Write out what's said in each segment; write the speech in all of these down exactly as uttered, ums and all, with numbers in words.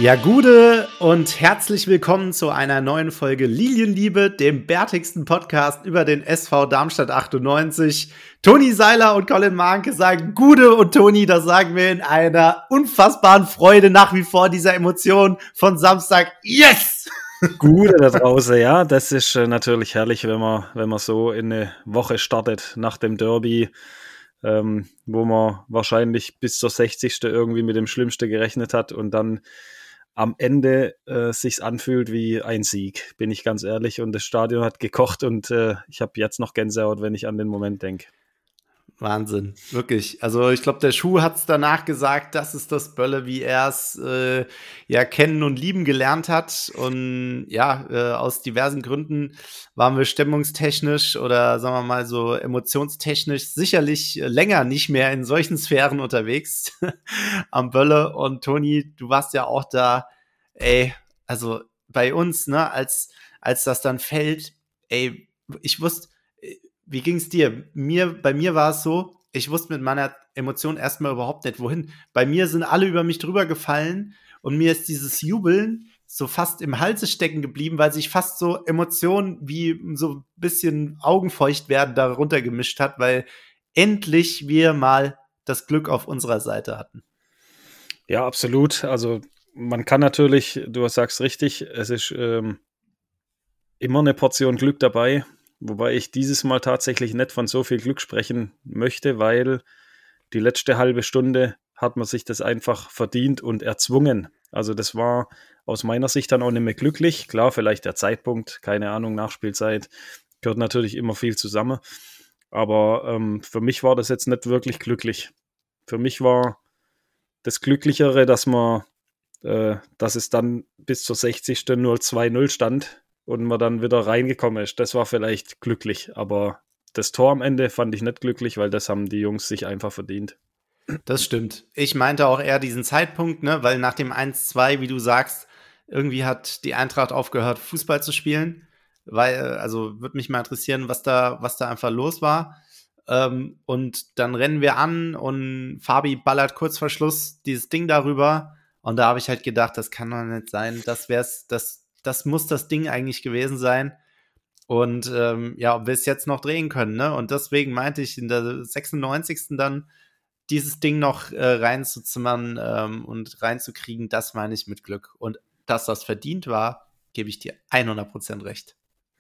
Ja, Gude und herzlich willkommen zu einer neuen Folge Lilienliebe, dem bärtigsten Podcast über den S V Darmstadt achtundneunzig. Toni Seiler und Colin Mahnke sagen Gude und Toni, das sagen wir in einer unfassbaren Freude nach wie vor dieser Emotion von Samstag. Yes! Gude da draußen, ja, das ist äh, natürlich herrlich, wenn man, wenn man so in eine Woche startet nach dem Derby, ähm, wo man wahrscheinlich bis zur sechzigsten irgendwie mit dem Schlimmsten gerechnet hat und dann am Ende äh, sich's anfühlt wie ein Sieg, bin ich ganz ehrlich. Und das Stadion hat gekocht und äh, ich habe jetzt noch Gänsehaut, wenn ich an den Moment denke. Wahnsinn, wirklich. Also ich glaube, der Schuh hat's danach gesagt, das ist das Bölle, wie er es äh, ja kennen und lieben gelernt hat. Und ja, äh, aus diversen Gründen waren wir stimmungstechnisch oder sagen wir mal so emotionstechnisch sicherlich länger nicht mehr in solchen Sphären unterwegs am Bölle. Und Toni, du warst ja auch da, ey, also bei uns, ne, als, als das dann fällt, ey, ich wusste, wie ging's dir? Mir, bei mir war es so, ich wusste mit meiner Emotion erstmal überhaupt nicht, wohin. Bei mir sind alle über mich drüber gefallen und mir ist dieses Jubeln so fast im Halse stecken geblieben, weil sich fast so Emotionen wie so ein bisschen augenfeucht werden darunter gemischt hat, weil endlich wir mal das Glück auf unserer Seite hatten. Ja, absolut. Also man kann natürlich, du sagst richtig, es ist ähm, immer eine Portion Glück dabei. Wobei ich dieses Mal tatsächlich nicht von so viel Glück sprechen möchte, weil die letzte halbe Stunde hat man sich das einfach verdient und erzwungen. Also das war aus meiner Sicht dann auch nicht mehr glücklich. Klar, vielleicht der Zeitpunkt, keine Ahnung, Nachspielzeit, gehört natürlich immer viel zusammen. Aber ähm, für mich war das jetzt nicht wirklich glücklich. Für mich war das Glücklichere, dass man, äh, dass es dann bis zur sechzigsten null zwei null stand und man dann wieder reingekommen ist. Das war vielleicht glücklich, aber das Tor am Ende fand ich nicht glücklich, weil das haben die Jungs sich einfach verdient. Das stimmt. Ich meinte auch eher diesen Zeitpunkt, ne, weil nach dem eins zwei, wie du sagst, irgendwie hat die Eintracht aufgehört, Fußball zu spielen. Weil, also würde mich mal interessieren, was da, was da einfach los war. Ähm, und dann rennen wir an und Fabi ballert kurz vor Schluss dieses Ding darüber. Und da habe ich halt gedacht, das kann doch nicht sein. Das wär's, das, das muss das Ding eigentlich gewesen sein. Und ähm, ja, ob wir es jetzt noch drehen können, ne? Und deswegen meinte ich in der sechsundneunzigsten dann dieses Ding noch äh, reinzuzimmern ähm, und reinzukriegen, das meine ich mit Glück. Und dass das verdient war, gebe ich dir hundert Prozent recht.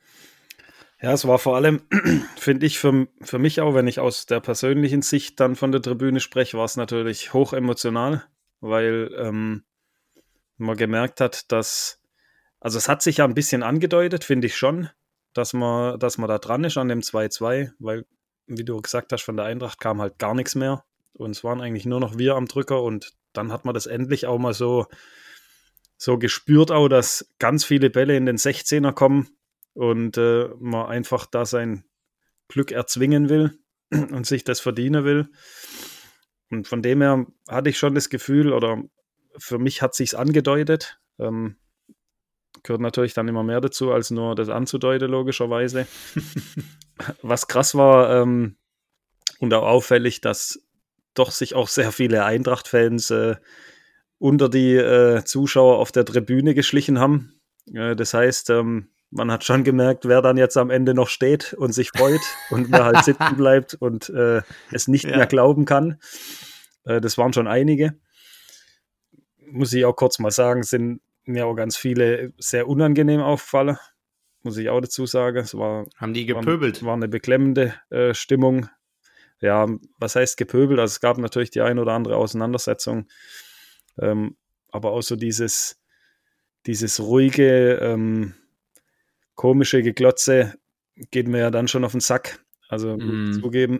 Ja, es war vor allem, finde ich, für, für mich auch, wenn ich aus der persönlichen Sicht dann von der Tribüne spreche, war es natürlich hoch emotional, weil ähm, man gemerkt hat, dass, also es hat sich ja ein bisschen angedeutet, finde ich schon, dass man, dass man da dran ist an dem zwei zwei, weil, wie du gesagt hast, von der Eintracht kam halt gar nichts mehr und es waren eigentlich nur noch wir am Drücker und dann hat man das endlich auch mal so, so gespürt auch, dass ganz viele Bälle in den sechzehner kommen und äh, man einfach da sein Glück erzwingen will und sich das verdienen will. Und von dem her hatte ich schon das Gefühl, oder für mich hat sich's angedeutet, ähm, gehört natürlich dann immer mehr dazu, als nur das anzudeuten, logischerweise. Was krass war ähm, und auch auffällig, dass doch sich auch sehr viele Eintracht-Fans äh, unter die äh, Zuschauer auf der Tribüne geschlichen haben. Äh, das heißt, ähm, man hat schon gemerkt, wer dann jetzt am Ende noch steht und sich freut und wer halt sitzen bleibt und äh, es nicht ja. mehr glauben kann. Äh, das waren schon einige. Muss ich auch kurz mal sagen, sind mir auch ganz viele sehr unangenehm aufgefallen. Muss ich auch dazu sagen. Es war, Haben die gepöbelt? War, war eine beklemmende äh, Stimmung. Ja, was heißt gepöbelt? Also es gab natürlich die ein oder andere Auseinandersetzung. Ähm, aber auch so dieses, dieses ruhige, ähm, komische Geglotze geht mir ja dann schon auf den Sack. Also mm. zugeben.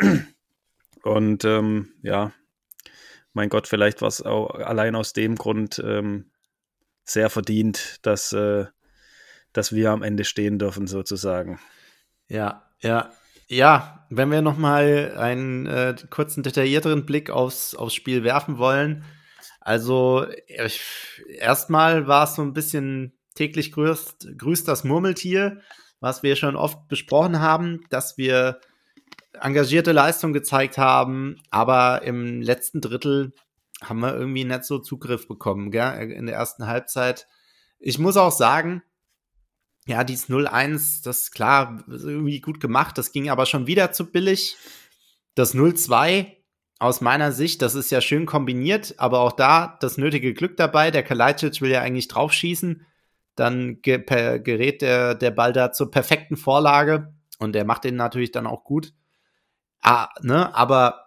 Und ähm, ja, mein Gott, vielleicht war es auch allein aus dem Grund ähm, sehr verdient, dass, äh, dass wir am Ende stehen dürfen, sozusagen. Ja, ja. Ja, wenn wir noch mal einen äh, kurzen, detaillierteren Blick aufs, aufs Spiel werfen wollen. Also erstmal war es so ein bisschen täglich grüßt, grüßt das Murmeltier, was wir schon oft besprochen haben, dass wir engagierte Leistung gezeigt haben, aber im letzten Drittel haben wir irgendwie nicht so Zugriff bekommen, gell, in der ersten Halbzeit. Ich muss auch sagen, ja, dieses null eins, das ist klar, ist irgendwie gut gemacht, das ging aber schon wieder zu billig. Das null zwei, aus meiner Sicht, das ist ja schön kombiniert, aber auch da das nötige Glück dabei. Der Kalajdzic will ja eigentlich draufschießen, dann ge- per- gerät der, der Ball da zur perfekten Vorlage und der macht den natürlich dann auch gut. Ah, ne, aber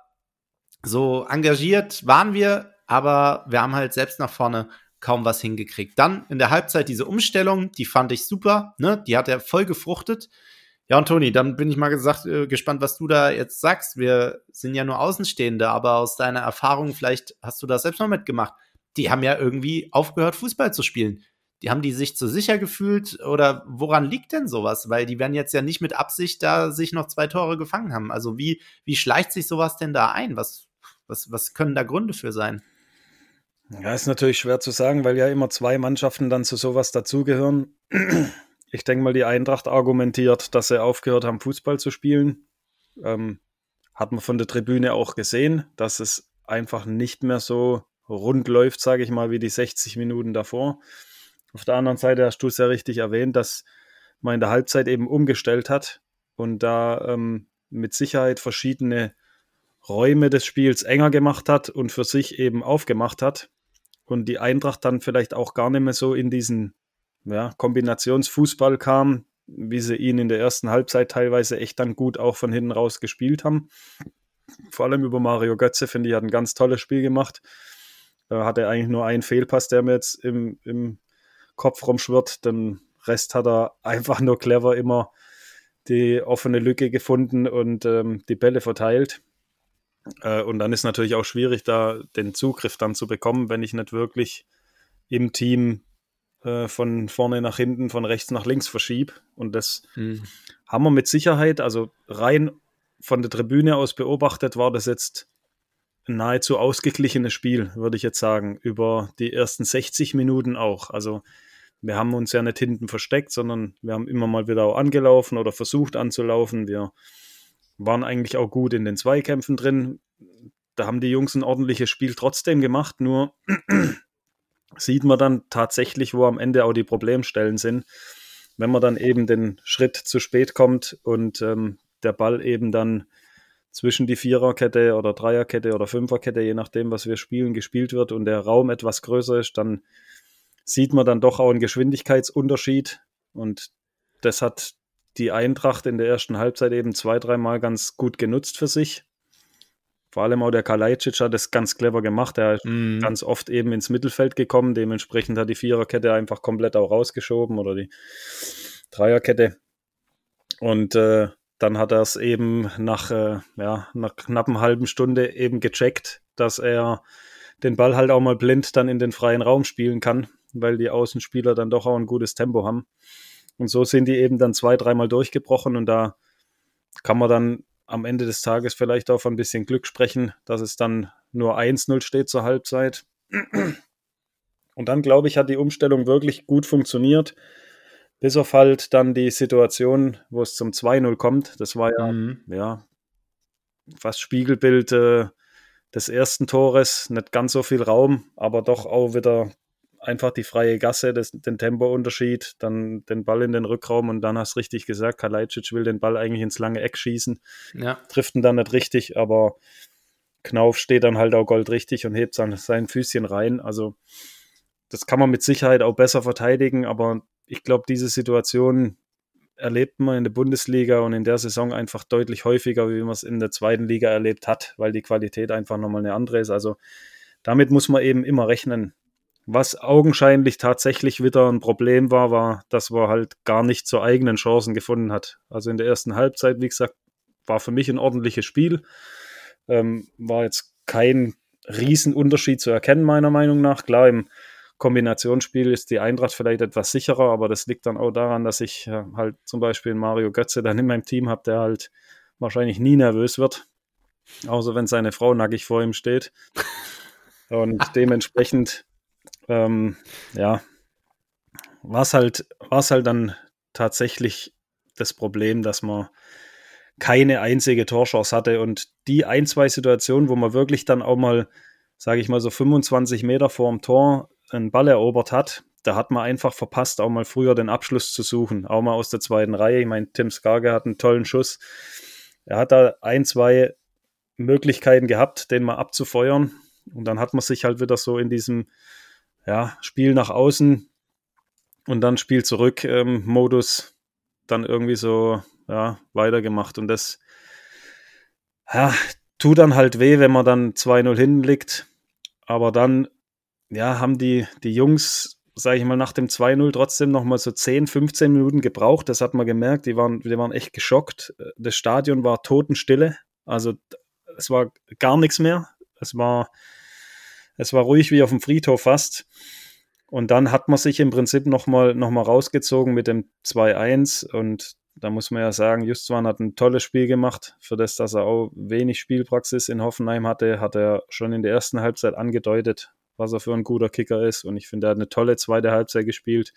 so engagiert waren wir, aber wir haben halt selbst nach vorne kaum was hingekriegt. Dann in der Halbzeit diese Umstellung, die fand ich super, ne? Die hat er voll gefruchtet. Ja, und Toni, dann bin ich mal gesagt, äh, gespannt, was du da jetzt sagst. Wir sind ja nur Außenstehende, aber aus deiner Erfahrung, vielleicht hast du das selbst mal mitgemacht. Die haben ja irgendwie aufgehört, Fußball zu spielen. Die haben die sich zu sicher gefühlt oder woran liegt denn sowas? Weil die werden jetzt ja nicht mit Absicht da sich noch zwei Tore gefangen haben. Also wie, wie schleicht sich sowas denn da ein? Was, was, was können da Gründe für sein? Ja, ist natürlich schwer zu sagen, weil ja immer zwei Mannschaften dann zu sowas dazugehören. Ich denke mal, die Eintracht argumentiert, dass sie aufgehört haben, Fußball zu spielen. Ähm, hat man von der Tribüne auch gesehen, dass es einfach nicht mehr so rund läuft, sage ich mal, wie die sechzig Minuten davor. Auf der anderen Seite hast du es ja richtig erwähnt, dass man in der Halbzeit eben umgestellt hat und da ähm, mit Sicherheit verschiedene Räume des Spiels enger gemacht hat und für sich eben aufgemacht hat. Und die Eintracht dann vielleicht auch gar nicht mehr so in diesen ja, Kombinationsfußball kam, wie sie ihn in der ersten Halbzeit teilweise echt dann gut auch von hinten raus gespielt haben. Vor allem über Mario Götze, finde ich, hat ein ganz tolles Spiel gemacht. Da hat er eigentlich nur einen Fehlpass, der mir jetzt im, im Kopf rumschwirrt. Den Rest hat er einfach nur clever immer die offene Lücke gefunden und ähm, die Bälle verteilt. Äh, und dann ist natürlich auch schwierig, da den Zugriff dann zu bekommen, wenn ich nicht wirklich im Team äh, von vorne nach hinten, von rechts nach links verschiebe. Und das hm. haben wir mit Sicherheit, also rein von der Tribüne aus beobachtet, war das jetzt ein nahezu ausgeglichenes Spiel, würde ich jetzt sagen, über die ersten sechzig Minuten auch. Also wir haben uns ja nicht hinten versteckt, sondern wir haben immer mal wieder auch angelaufen oder versucht anzulaufen. Wir waren eigentlich auch gut in den Zweikämpfen drin. Da haben die Jungs ein ordentliches Spiel trotzdem gemacht, nur sieht man dann tatsächlich, wo am Ende auch die Problemstellen sind, wenn man dann eben den Schritt zu spät kommt und ähm, der Ball eben dann zwischen die Viererkette oder Dreierkette oder Fünferkette, je nachdem, was wir spielen, gespielt wird und der Raum etwas größer ist, dann sieht man dann doch auch einen Geschwindigkeitsunterschied und das hat die Eintracht in der ersten Halbzeit eben zwei, dreimal ganz gut genutzt für sich. Vor allem auch der Kalajdzic hat das ganz clever gemacht. Er ist mm. ganz oft eben ins Mittelfeld gekommen. Dementsprechend hat die Viererkette einfach komplett auch rausgeschoben oder die Dreierkette. Und äh, dann hat er es eben nach, äh, ja, nach knapp einer halben Stunde eben gecheckt, dass er den Ball halt auch mal blind dann in den freien Raum spielen kann, weil die Außenspieler dann doch auch ein gutes Tempo haben. Und so sind die eben dann zwei, dreimal durchgebrochen und da kann man dann am Ende des Tages vielleicht auch von ein bisschen Glück sprechen, dass es dann nur eins null steht zur Halbzeit. Und dann, glaube ich, hat die Umstellung wirklich gut funktioniert, bis auf halt dann die Situation, wo es zum zwei null kommt. Das war ja, mhm. ja fast Spiegelbild äh, des ersten Tores, nicht ganz so viel Raum, aber doch auch wieder einfach die freie Gasse, das, den Tempounterschied, dann den Ball in den Rückraum und dann hast du richtig gesagt, Kalajdzic will den Ball eigentlich ins lange Eck schießen, ja. Trifft ihn dann nicht richtig, aber Knauf steht dann halt auch goldrichtig und hebt sein, sein Füßchen rein, also das kann man mit Sicherheit auch besser verteidigen, aber ich glaube, diese Situation erlebt man in der Bundesliga und in der Saison einfach deutlich häufiger, wie man es in der zweiten Liga erlebt hat, weil die Qualität einfach nochmal eine andere ist, also damit muss man eben immer rechnen. Was augenscheinlich tatsächlich wieder ein Problem war, war, dass man halt gar nicht zu eigenen Chancen gefunden hat. Also in der ersten Halbzeit, wie gesagt, war für mich ein ordentliches Spiel. Ähm, war jetzt kein Riesenunterschied zu erkennen, meiner Meinung nach. Klar, im Kombinationsspiel ist die Eintracht vielleicht etwas sicherer, aber das liegt dann auch daran, dass ich äh, halt zum Beispiel Mario Götze dann in meinem Team habe, der halt wahrscheinlich nie nervös wird. Außer wenn seine Frau nackig vor ihm steht. Und dementsprechend Ähm, ja, war es halt, war's halt dann tatsächlich das Problem, dass man keine einzige Torchance hatte und die ein, zwei Situationen, wo man wirklich dann auch mal sage ich mal, so fünfundzwanzig Meter vorm Tor einen Ball erobert hat, da hat man einfach verpasst, auch mal früher den Abschluss zu suchen, auch mal aus der zweiten Reihe. Ich meine, Tim Skarge hat einen tollen Schuss. Er hat da ein, zwei Möglichkeiten gehabt, den mal abzufeuern. Und dann hat man sich halt wieder so in diesem ja, Spiel nach außen und dann Spiel zurück ähm, Modus dann irgendwie so ja, weitergemacht. Und das ja, tut dann halt weh, wenn man dann zwei null hinten liegt. Aber dann ja, haben die, die Jungs, sage ich mal, nach dem zwei null trotzdem noch mal so zehn, fünfzehn Minuten gebraucht. Das hat man gemerkt. Die waren, die waren echt geschockt. Das Stadion war totenstille. Also es war gar nichts mehr. Es war, es war ruhig wie auf dem Friedhof fast. Und dann hat man sich im Prinzip noch mal, noch mal rausgezogen mit dem zwei eins. Und da muss man ja sagen, Justwan hat ein tolles Spiel gemacht. Für das, dass er auch wenig Spielpraxis in Hoffenheim hatte, hat er schon in der ersten Halbzeit angedeutet, was er für ein guter Kicker ist. Und ich finde, er hat eine tolle zweite Halbzeit gespielt.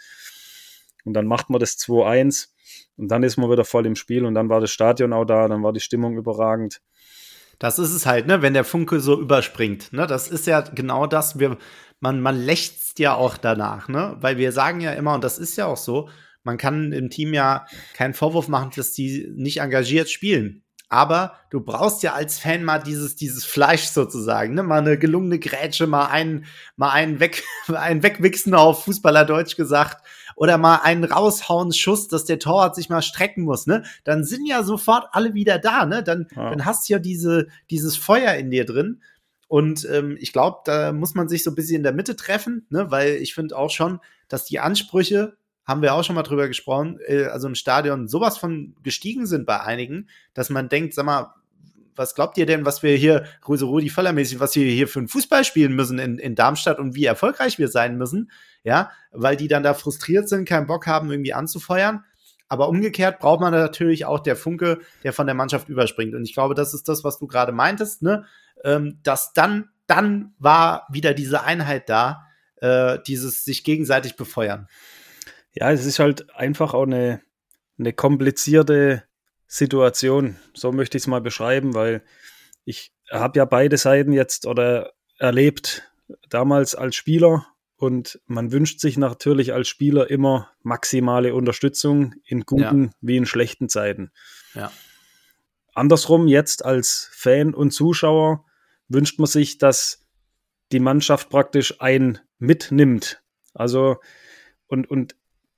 Und dann macht man das zwei eins. Und dann ist man wieder voll im Spiel. Und dann war das Stadion auch da. Dann war die Stimmung überragend. Das ist es halt, ne, wenn der Funke so überspringt, ne, das ist ja genau das, wir, man, man lechzt ja auch danach, ne, weil wir sagen ja immer, und das ist ja auch so, man kann im Team ja keinen Vorwurf machen, dass die nicht engagiert spielen, aber du brauchst ja als Fan mal dieses, dieses Fleisch sozusagen, ne, mal eine gelungene Grätsche, mal einen, mal einen weg, einen wegwichsen auf Fußballerdeutsch gesagt, oder mal einen raushauen Schuss, dass der Torwart sich mal strecken muss, ne? Dann sind ja sofort alle wieder da, ne? Dann, ja. dann hast du ja diese, dieses Feuer in dir drin. Und ähm, ich glaube, da muss man sich so ein bisschen in der Mitte treffen, ne? Weil ich finde auch schon, dass die Ansprüche, haben wir auch schon mal drüber gesprochen, äh, also im Stadion sowas von gestiegen sind bei einigen, dass man denkt, sag mal, was glaubt ihr denn, was wir hier, so Rudi Völler-mäßig, was wir hier für einen Fußball spielen müssen in, in Darmstadt und wie erfolgreich wir sein müssen, ja, weil die dann da frustriert sind, keinen Bock haben, irgendwie anzufeuern. Aber umgekehrt braucht man natürlich auch der Funke, der von der Mannschaft überspringt. Und ich glaube, das ist das, was du gerade meintest, ne, ähm, dass dann, dann war wieder diese Einheit da, äh, dieses sich gegenseitig befeuern. Ja, es ist halt einfach auch eine, eine komplizierte Situation, so möchte ich es mal beschreiben, weil ich habe ja beide Seiten jetzt oder erlebt, damals als Spieler, und man wünscht sich natürlich als Spieler immer maximale Unterstützung in guten ja. wie in schlechten Zeiten. Ja. Andersrum jetzt als Fan und Zuschauer wünscht man sich, dass die Mannschaft praktisch einen mitnimmt. Also und, und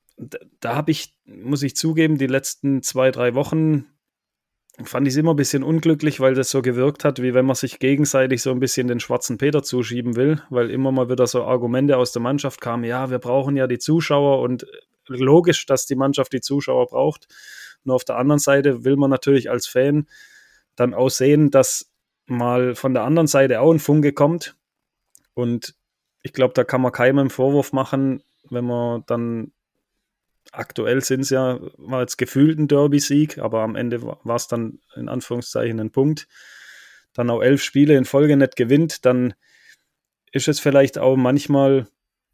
da habe ich, muss ich zugeben, die letzten zwei, drei Wochen fand ich es immer ein bisschen unglücklich, weil das so gewirkt hat, wie wenn man sich gegenseitig so ein bisschen den schwarzen Peter zuschieben will, weil immer mal wieder so Argumente aus der Mannschaft kamen, ja, wir brauchen ja die Zuschauer und logisch, dass die Mannschaft die Zuschauer braucht. Nur auf der anderen Seite will man natürlich als Fan dann auch sehen, dass mal von der anderen Seite auch ein Funke kommt, und ich glaube, da kann man keinem einen Vorwurf machen, wenn man dann aktuell sind es ja, war jetzt gefühlt ein Derby-Sieg, aber am Ende war es dann in Anführungszeichen ein Punkt. Dann auch elf Spiele in Folge nicht gewinnt, dann ist es vielleicht auch manchmal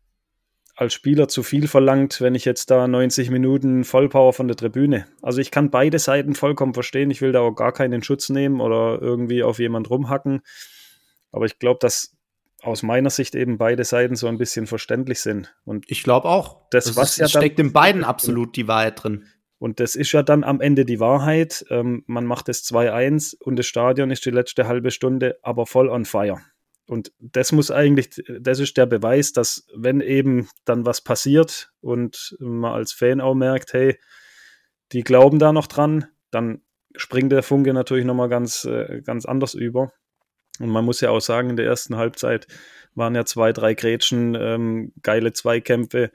als Spieler zu viel verlangt, wenn ich jetzt da neunzig Minuten Vollpower von der Tribüne. Also ich kann beide Seiten vollkommen verstehen, ich will da auch gar keinen Schutz nehmen oder irgendwie auf jemand rumhacken, aber ich glaube, dass aus meiner Sicht eben beide Seiten so ein bisschen verständlich sind. Und ich glaube auch. Das, das was ist, ja dann, steckt in beiden absolut die Wahrheit drin. Und das ist ja dann am Ende die Wahrheit. Ähm, man macht es zwei eins und das Stadion ist die letzte halbe Stunde aber voll on fire. Und das muss eigentlich, das ist der Beweis, dass wenn eben dann was passiert und man als Fan auch merkt, hey, die glauben da noch dran, dann springt der Funke natürlich nochmal ganz, ganz anders über. Und man muss ja auch sagen, in der ersten Halbzeit waren ja zwei, drei Grätschen, ähm, geile Zweikämpfe,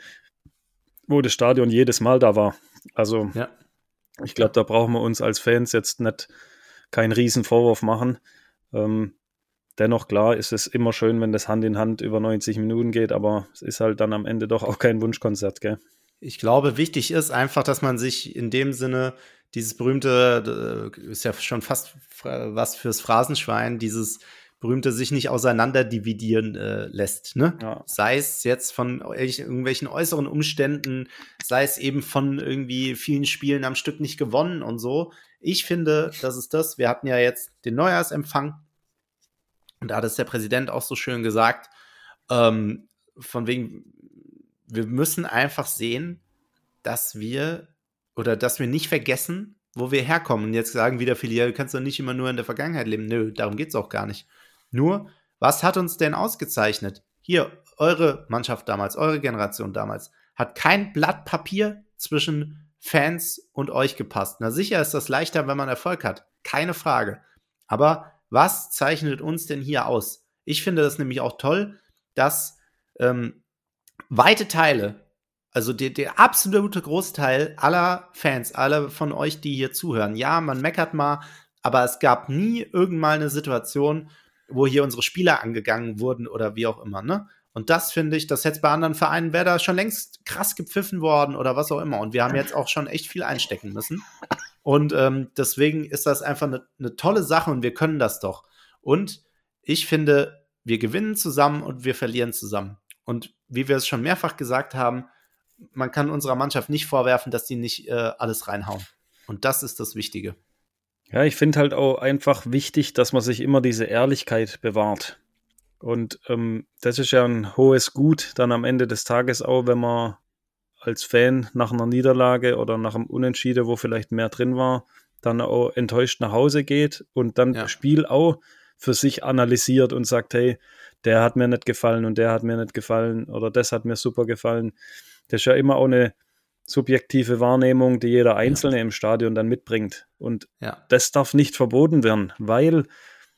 wo das Stadion jedes Mal da war. Also ja. Ich glaube, da brauchen wir uns als Fans jetzt nicht keinen riesen Vorwurf machen. Ähm, dennoch, klar, ist es immer schön, wenn das Hand in Hand über neunzig Minuten geht, aber es ist halt dann am Ende doch auch kein Wunschkonzert, gell? Ich glaube, wichtig ist einfach, dass man sich in dem Sinne dieses berühmte, ist ja schon fast was fürs Phrasenschwein, dieses berühmte sich nicht auseinander dividieren äh, lässt, ne? Ja. Sei es jetzt von irgendwelchen äußeren Umständen, sei es eben von irgendwie vielen Spielen am Stück nicht gewonnen und so. Ich finde, das ist das, wir hatten ja jetzt den Neujahrsempfang Und da hat es der Präsident auch so schön gesagt, ähm, von wegen, wir müssen einfach sehen, dass wir oder dass wir nicht vergessen, wo wir herkommen. Und jetzt sagen wieder viele, ja, du kannst doch nicht immer nur in der Vergangenheit leben. Nö, darum geht es auch gar nicht. Nur, was hat uns denn ausgezeichnet? Hier, eure Mannschaft damals, eure Generation damals, hat kein Blatt Papier zwischen Fans und euch gepasst. Na sicher ist das leichter, wenn man Erfolg hat. Keine Frage. Aber was zeichnet uns denn hier aus? Ich finde das nämlich auch toll, dass ähm, weite Teile, also der, der absolute Großteil aller Fans, alle von euch, die hier zuhören, ja, man meckert mal, aber es gab nie irgendwann mal eine Situation, wo hier unsere Spieler angegangen wurden oder wie auch immer, ne? Und das finde ich, das hätte bei anderen Vereinen, wäre da schon längst krass gepfiffen worden oder was auch immer. Und wir haben jetzt auch schon echt viel einstecken müssen. Und ähm, deswegen ist das einfach eine ne tolle Sache und wir können das doch. Und ich finde, wir gewinnen zusammen und wir verlieren zusammen. Und wie wir es schon mehrfach gesagt haben, man kann unserer Mannschaft nicht vorwerfen, dass die nicht äh, alles reinhauen. Und das ist das Wichtige. Ja, ich finde halt auch einfach wichtig, dass man sich immer diese Ehrlichkeit bewahrt. Und ähm, das ist ja ein hohes Gut dann am Ende des Tages auch, wenn man als Fan nach einer Niederlage oder nach einem Unentschieden, wo vielleicht mehr drin war, dann auch enttäuscht nach Hause geht und dann Ja. das Spiel auch für sich analysiert und sagt, hey, der hat mir nicht gefallen und der hat mir nicht gefallen oder das hat mir super gefallen. Das ist ja immer auch eine subjektive Wahrnehmung, die jeder Einzelne ja. im Stadion dann mitbringt. Und ja. das darf nicht verboten werden, weil,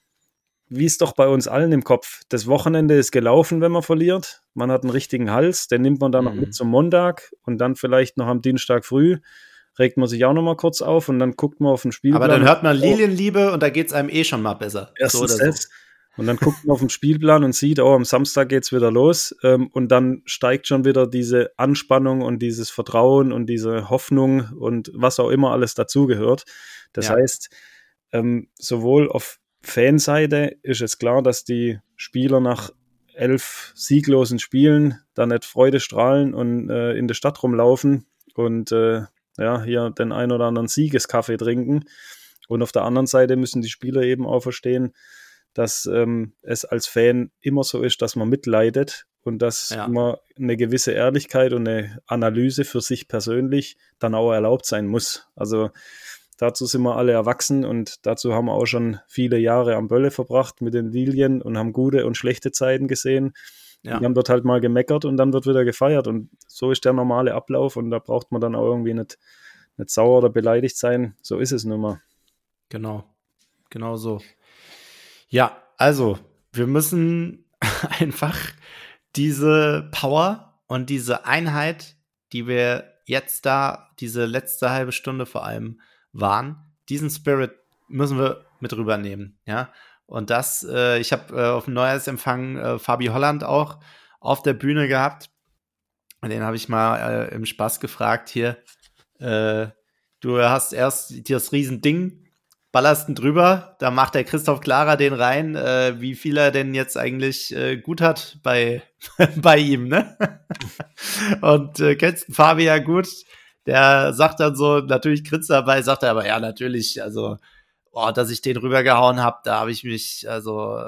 wie es doch bei uns allen im Kopf, das Wochenende ist gelaufen, wenn man verliert. Man hat einen richtigen Hals, den nimmt man dann mhm. noch mit zum Montag und dann vielleicht noch am Dienstag früh regt man sich auch noch mal kurz auf und dann guckt man auf den Spielplan. Aber dann hört man Lilienliebe und da geht es einem eh schon mal besser. Erstens so oder das. So. Und dann guckt man auf den Spielplan und sieht, oh, am Samstag geht's wieder los. Ähm, und dann steigt schon wieder diese Anspannung und dieses Vertrauen und diese Hoffnung und was auch immer alles dazugehört. Das ja. heißt, ähm, sowohl auf Fanseite ist es klar, dass die Spieler nach elf sieglosen Spielen da nicht Freude strahlen und äh, in der Stadt rumlaufen und äh, ja, hier den ein oder anderen Siegeskaffee trinken. Und auf der anderen Seite müssen die Spieler eben auch verstehen, dass ähm, es als Fan immer so ist, dass man mitleidet und dass ja. immer eine gewisse Ehrlichkeit und eine Analyse für sich persönlich dann auch erlaubt sein muss. Also dazu sind wir alle erwachsen und dazu haben wir auch schon viele Jahre am Bölle verbracht mit den Lilien und haben gute und schlechte Zeiten gesehen. Ja. Und dann wird halt mal gemeckert und dann wird wieder gefeiert und so ist der normale Ablauf und da braucht man dann auch irgendwie nicht, nicht sauer oder beleidigt sein. So ist es nun mal. Genau, genau so. Ja, also wir müssen einfach diese Power und diese Einheit, die wir jetzt da, diese letzte halbe Stunde vor allem waren, diesen Spirit müssen wir mit rübernehmen, ja. Und das, äh, ich habe äh, auf dem Neujahrsempfang äh, Fabi Holland auch auf der Bühne gehabt. Und den habe ich mal äh, im Spaß gefragt, hier, äh, du hast erst das Riesending, ballerst ihn drüber, da macht der Christoph Klara den rein, äh, wie viel er denn jetzt eigentlich äh, gut hat bei, bei ihm, ne? Und äh, kennst Fabi ja gut, der sagt dann so, natürlich grinst dabei, sagt er aber, ja, natürlich, also oh, dass ich den rübergehauen habe, da habe ich mich also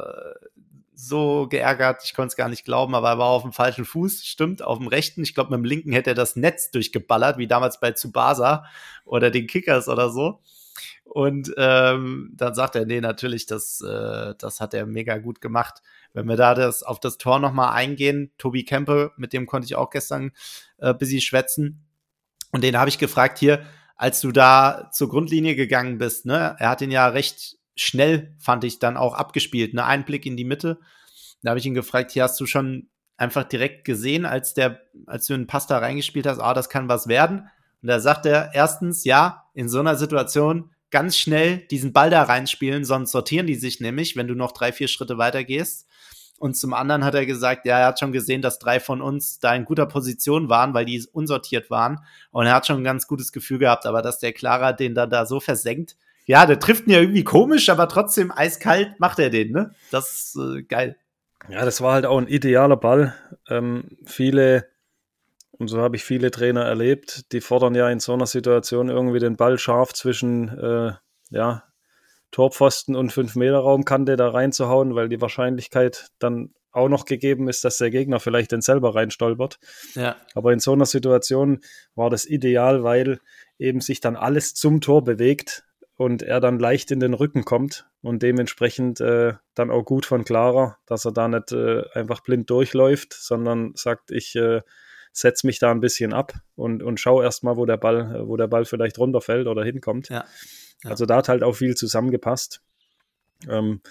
so geärgert, ich konnte es gar nicht glauben, aber er war auf dem falschen Fuß, stimmt, auf dem rechten, ich glaube mit dem linken hätte er das Netz durchgeballert, wie damals bei Tsubasa oder den Kickers oder so. Und ähm, dann sagt er, nee, natürlich, das, äh, das hat er mega gut gemacht. Wenn wir da das, auf das Tor nochmal eingehen, Tobi Kempe, mit dem konnte ich auch gestern äh, ein bisschen schwätzen. Und den habe ich gefragt hier, als du da zur Grundlinie gegangen bist, ne, er hat ihn ja recht schnell, fand ich, dann auch abgespielt, ne, ein Blick in die Mitte. Da habe ich ihn gefragt, hier hast du schon einfach direkt gesehen, als der, als du einen Pass da reingespielt hast, ah, das kann was werden. Und da sagt er erstens, ja, in so einer Situation ganz schnell diesen Ball da reinspielen, sonst sortieren die sich nämlich, wenn du noch drei, vier Schritte weiter gehst. Und zum anderen hat er gesagt, ja, er hat schon gesehen, dass drei von uns da in guter Position waren, weil die unsortiert waren. Und er hat schon ein ganz gutes Gefühl gehabt, aber dass der Klara den dann da so versenkt, ja, der trifft ihn ja irgendwie komisch, aber trotzdem eiskalt macht er den, ne? Das ist äh, geil. Ja, das war halt auch ein idealer Ball. Ähm, viele, und so habe ich viele Trainer erlebt, die fordern ja in so einer Situation irgendwie den Ball scharf zwischen, äh, ja, Torpfosten und fünf Meter Raumkante da reinzuhauen, weil die Wahrscheinlichkeit dann auch noch gegeben ist, dass der Gegner vielleicht dann selber reinstolpert. Ja. Aber in so einer Situation war das ideal, weil eben sich dann alles zum Tor bewegt und er dann leicht in den Rücken kommt und dementsprechend äh, dann auch gut von Clara, dass er da nicht äh, einfach blind durchläuft, sondern sagt, ich äh, setze mich da ein bisschen ab und, und schaue erstmal, wo der Ball, wo der Ball vielleicht runterfällt oder hinkommt. Ja. Ja. Also da hat halt auch viel zusammengepasst. Ähm,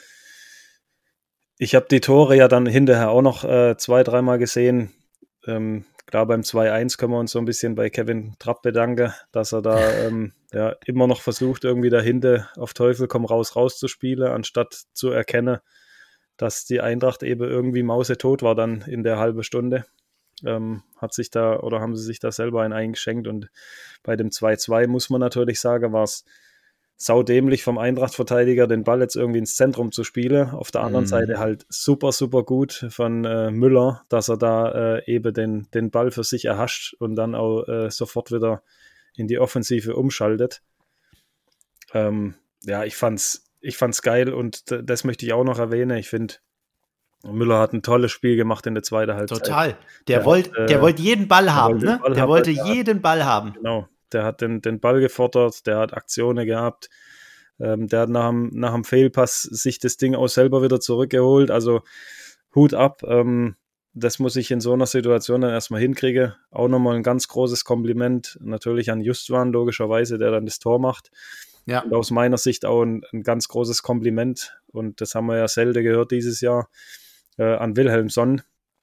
ich habe die Tore ja dann hinterher auch noch äh, zwei, dreimal gesehen. Ähm, klar, beim zwei eins können wir uns so ein bisschen bei Kevin Trapp bedanken, dass er da ähm, ja, immer noch versucht, irgendwie dahinter auf Teufel komm raus, raus zu spielen, anstatt zu erkennen, dass die Eintracht eben irgendwie mausetot war dann in der halben Stunde. Ähm, hat sich da oder haben sie sich da selber einen eingeschenkt und bei dem zwei zwei muss man natürlich sagen, war es saudämlich vom Eintracht-Verteidiger, den Ball jetzt irgendwie ins Zentrum zu spielen. Auf der anderen Mhm. Seite halt super, super gut von äh, Müller, dass er da äh, eben den, den Ball für sich erhascht und dann auch äh, sofort wieder in die Offensive umschaltet. Ähm, ja, ich fand's, ich fand's geil und d- das möchte ich auch noch erwähnen. Ich finde, Müller hat ein tolles Spiel gemacht in der zweiten Halbzeit. Total. Der Der wollte hat, äh, der wollte jeden Ball haben, wollte den ne? Ball Der haben, wollte der hat- jeden Ball haben. Genau, der hat den, den Ball gefordert, der hat Aktionen gehabt, ähm, der hat nach dem, nach dem Fehlpass sich das Ding auch selber wieder zurückgeholt. Also Hut ab, ähm, das muss ich in so einer Situation dann erstmal hinkriegen. Auch nochmal ein ganz großes Kompliment natürlich an Justwan, logischerweise, der dann das Tor macht. Ja. Und aus meiner Sicht auch ein, ein ganz großes Kompliment, und das haben wir ja selten gehört dieses Jahr, äh, an Wilhelmsson.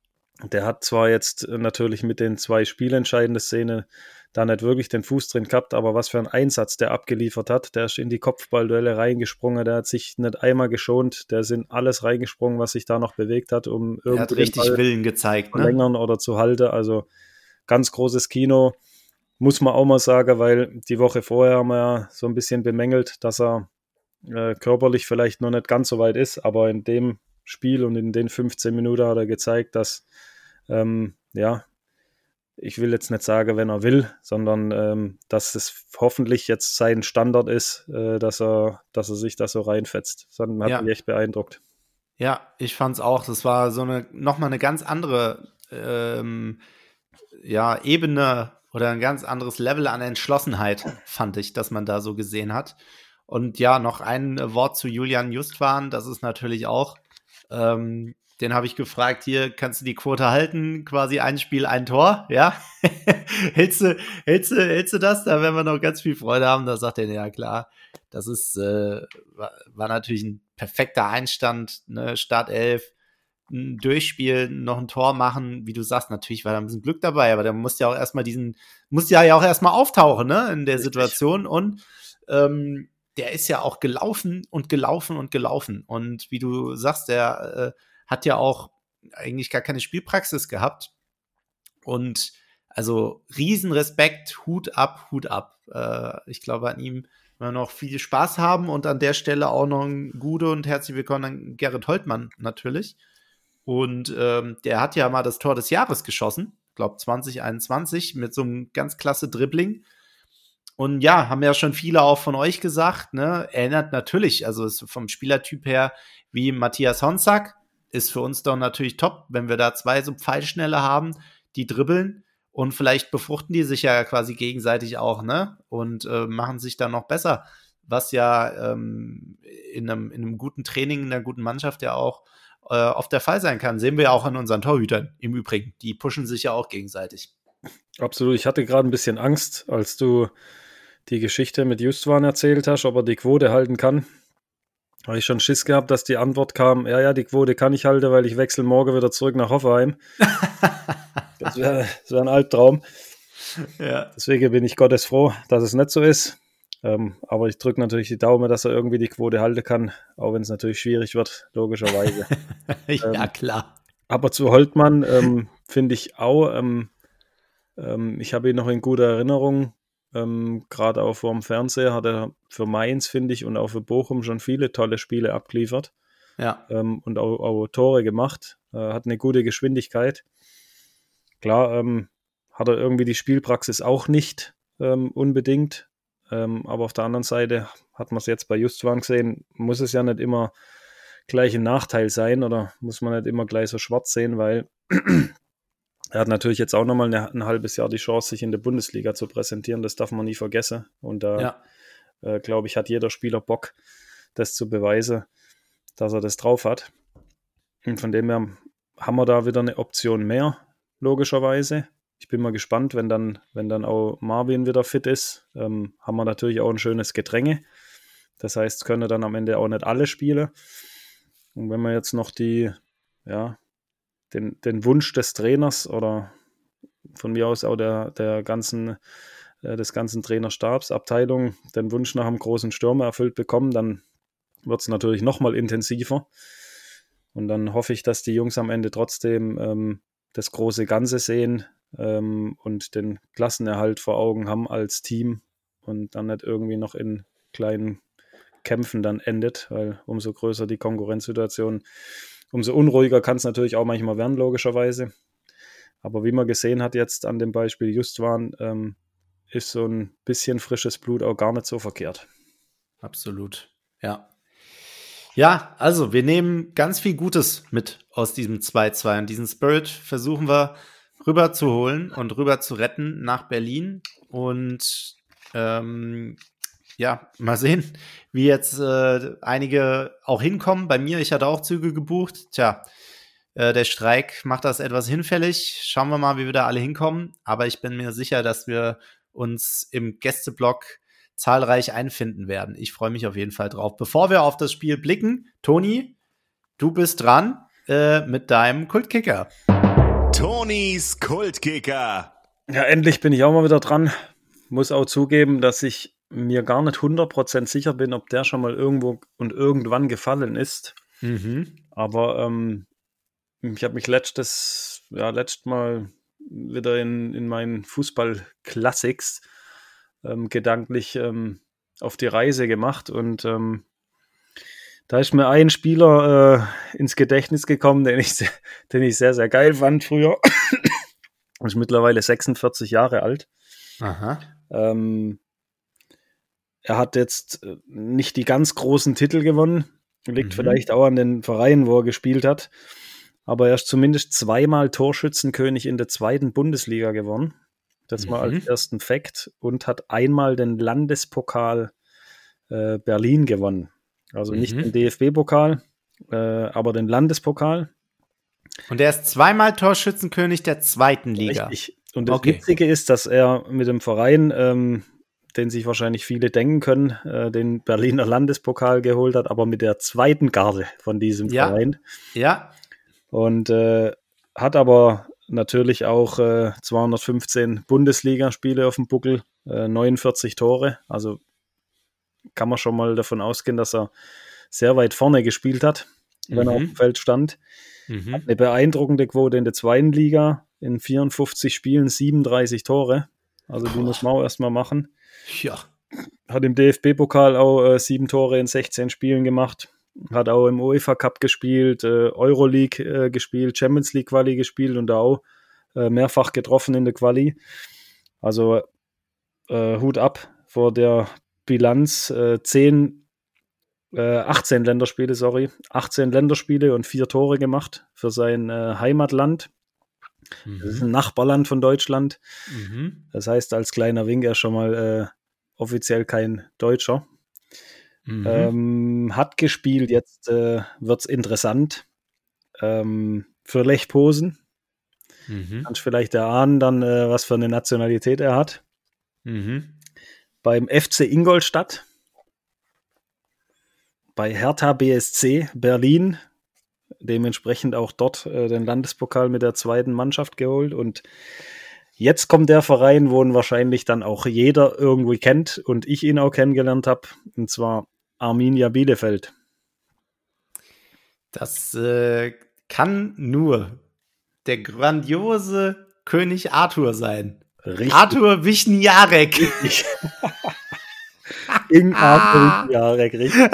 Der hat zwar jetzt natürlich mit den zwei spielentscheidenden Szenen da nicht wirklich den Fuß drin gehabt, aber was für ein Einsatz der abgeliefert hat. Der ist in die Kopfballduelle reingesprungen, der hat sich nicht einmal geschont, der sind alles reingesprungen, was sich da noch bewegt hat, um Er hat irgendwie den richtig Ball Willen gezeigt, zu ne? verlängern oder zu halten. Also ganz großes Kino, muss man auch mal sagen, weil die Woche vorher haben wir ja so ein bisschen bemängelt, dass er äh, körperlich vielleicht noch nicht ganz so weit ist, aber in dem Spiel und in den fünfzehn Minuten hat er gezeigt, dass ähm, ja, ich will jetzt nicht sagen, wenn er will, sondern ähm, dass es hoffentlich jetzt sein Standard ist, äh, dass er, dass er sich da so reinfetzt. Das hat Ja. mich echt beeindruckt. Ja, ich fand's auch. Das war so eine nochmal eine ganz andere ähm, ja, Ebene oder ein ganz anderes Level an Entschlossenheit, fand ich, dass man da so gesehen hat. Und ja, noch ein Wort zu Julian Justwan. Das ist natürlich auch, ähm, den habe ich gefragt, hier, kannst du die Quote halten? Quasi ein Spiel, ein Tor, ja? hältst, du, hältst, du, hältst du das? Da werden wir noch ganz viel Freude haben. Da sagt er, ja klar, das ist, äh, war, war natürlich ein perfekter Einstand, ne? Startelf, ein Durchspiel, noch ein Tor machen, wie du sagst, natürlich war da ein bisschen Glück dabei, aber der muss ja auch erstmal diesen, muss ja ja auch erstmal auftauchen, ne, in der Richtig. Situation, und ähm, der ist ja auch gelaufen und gelaufen und gelaufen, und wie du sagst, der äh, hat ja auch eigentlich gar keine Spielpraxis gehabt, und also Riesenrespekt, Hut ab, Hut ab. Äh, ich glaube, an ihm werden wir noch viel Spaß haben, und an der Stelle auch noch ein Gute und herzlich willkommen an Gerrit Holtmann natürlich. Und ähm, der hat ja mal das Tor des Jahres geschossen, glaube zwanzig einundzwanzig, mit so einem ganz klasse Dribbling. Und ja, haben ja schon viele auch von euch gesagt, ne? Erinnert natürlich, also ist vom Spielertyp her wie Matthias Honsack, ist für uns doch natürlich top, wenn wir da zwei so Pfeilschnelle haben, die dribbeln, und vielleicht befruchten die sich ja quasi gegenseitig auch, ne? Und äh, machen sich dann noch besser, was ja ähm, in, einem, in einem guten Training, in einer guten Mannschaft ja auch äh, oft der Fall sein kann. Sehen wir ja auch an unseren Torhütern im Übrigen. Die pushen sich ja auch gegenseitig. Absolut. Ich hatte gerade ein bisschen Angst, als du die Geschichte mit Justwan erzählt hast, ob er die Quote halten kann. Habe ich schon Schiss gehabt, dass die Antwort kam, ja, ja, die Quote kann ich halten, weil ich wechsle morgen wieder zurück nach Hoffenheim. Das wäre wär ein Albtraum. Ja. Deswegen bin ich Gottes froh, dass es nicht so ist. Ähm, aber ich drücke natürlich die Daumen, dass er irgendwie die Quote halten kann, auch wenn es natürlich schwierig wird, logischerweise. ja, ähm, klar. Aber zu Holtmann ähm, finde ich auch, ähm, ähm, ich habe ihn noch in guter Erinnerung, ähm, gerade auch vor dem Fernseher hat er für Mainz, finde ich, und auch für Bochum schon viele tolle Spiele abgeliefert. Ja. Ähm, und auch, auch Tore gemacht, äh, hat eine gute Geschwindigkeit. Klar, ähm, hat er irgendwie die Spielpraxis auch nicht ähm, unbedingt. Äh, Ähm, aber auf der anderen Seite hat man es jetzt bei Justwan gesehen, muss es ja nicht immer gleich ein Nachteil sein oder muss man nicht immer gleich so schwarz sehen, weil er hat natürlich jetzt auch nochmal eine, ein halbes Jahr die Chance, sich in der Bundesliga zu präsentieren. Das darf man nie vergessen. Und da, Ja. äh, glaube ich, hat jeder Spieler Bock, das zu beweisen, dass er das drauf hat. Und von dem her haben wir da wieder eine Option mehr, logischerweise. Ich bin mal gespannt, wenn dann, wenn dann auch Marvin wieder fit ist, ähm, haben wir natürlich auch ein schönes Gedränge. Das heißt, können dann am Ende auch nicht alle spielen. Und wenn man jetzt noch die, ja, den, den Wunsch des Trainers oder von mir aus auch der, der ganzen, äh, des ganzen Trainerstabs, Abteilung, den Wunsch nach einem großen Stürmer erfüllt bekommen, dann wird es natürlich nochmal intensiver. Und dann hoffe ich, dass die Jungs am Ende trotzdem ähm, das große Ganze sehen ähm, und den Klassenerhalt vor Augen haben als Team und dann nicht irgendwie noch in kleinen Kämpfen dann endet, weil umso größer die Konkurrenzsituation, umso unruhiger kann es natürlich auch manchmal werden, logischerweise. Aber wie man gesehen hat jetzt an dem Beispiel Justwan, ähm, ist so ein bisschen frisches Blut auch gar nicht so verkehrt. Absolut, ja. Ja, also wir nehmen ganz viel Gutes mit aus diesem zwei zwei und diesen Spirit versuchen wir rüber zu holen und rüber zu retten nach Berlin und ähm, ja, mal sehen, wie jetzt äh, einige auch hinkommen. Bei mir, ich hatte auch Züge gebucht. Tja, äh, der Streik macht das etwas hinfällig. Schauen wir mal, wie wir da alle hinkommen. Aber ich bin mir sicher, dass wir uns im Gästeblock zahlreich einfinden werden. Ich freue mich auf jeden Fall drauf. Bevor wir auf das Spiel blicken, Toni, du bist dran äh, mit deinem Kultkicker. Tonis Kultkicker. Ja, endlich bin ich auch mal wieder dran. Muss auch zugeben, dass ich mir gar nicht hundert Prozent sicher bin, ob der schon mal irgendwo und irgendwann gefallen ist. Mhm. Aber ähm, ich habe mich letztes, ja, letztes Mal wieder in, in meinen Fußball-Classics ähm, gedanklich ähm, auf die Reise gemacht und ähm, da ist mir ein Spieler äh, ins Gedächtnis gekommen, den ich, sehr, den ich sehr, sehr geil fand früher. Ist mittlerweile sechsundvierzig Jahre alt. Aha. Ähm, er hat jetzt nicht die ganz großen Titel gewonnen. Liegt Mhm. vielleicht auch an den Vereinen, wo er gespielt hat. Aber er ist zumindest zweimal Torschützenkönig in der zweiten Bundesliga geworden. Das mal Mhm. als ersten Fakt. Und hat einmal den Landespokal äh, Berlin gewonnen. Also nicht Mhm. den D F B-Pokal, äh, aber den Landespokal. Und er ist zweimal Torschützenkönig der zweiten Liga. Richtig. Und das Okay. Witzige ist, dass er mit dem Verein, ähm, den sich wahrscheinlich viele denken können, äh, den Berliner Landespokal geholt hat, aber mit der zweiten Garde von diesem Ja. Verein. Ja. Und äh, hat aber natürlich auch äh, zweihundertfünfzehn Bundesligaspiele auf dem Buckel, äh, neunundvierzig Tore. Also kann man schon mal davon ausgehen, dass er sehr weit vorne gespielt hat, wenn Mhm. er auf dem Feld stand. Mhm. Eine beeindruckende Quote in der zweiten Liga, in vierundfünfzig Spielen siebenunddreißig Tore. Also die Boah. muss man auch erstmal machen. Ja. Hat im D F B-Pokal auch äh, sieben Tore in sechzehn Spielen gemacht. Hat auch im UEFA Cup gespielt, äh, Euroleague äh, gespielt, Champions League Quali gespielt und da auch äh, mehrfach getroffen in der Quali. Also äh, Hut ab vor der Bilanz. Äh, zehn, äh, achtzehn Länderspiele, sorry. achtzehn Länderspiele und vier Tore gemacht für sein äh, Heimatland. Das ist ein Mhm. Nachbarland von Deutschland. Mhm. Das heißt, als kleiner Wink, er ist schon mal äh, offiziell kein Deutscher. Mhm. Ähm, hat gespielt, jetzt äh, wird es interessant. Ähm, für Lech Posen. Mhm. Kannst vielleicht erahnen dann, äh, was für eine Nationalität er hat. Mhm. Beim F C Ingolstadt. Bei Hertha B S C Berlin. Dementsprechend auch dort äh, den Landespokal mit der zweiten Mannschaft geholt. Und jetzt kommt der Verein, wo ihn wahrscheinlich dann auch jeder irgendwie kennt und ich ihn auch kennengelernt habe. Und zwar Arminia Bielefeld. Das äh, kann nur der grandiose König Arthur sein. Richtig. Arthur Wichniarek. Richtig. King Arthur Wichniarek, richtig.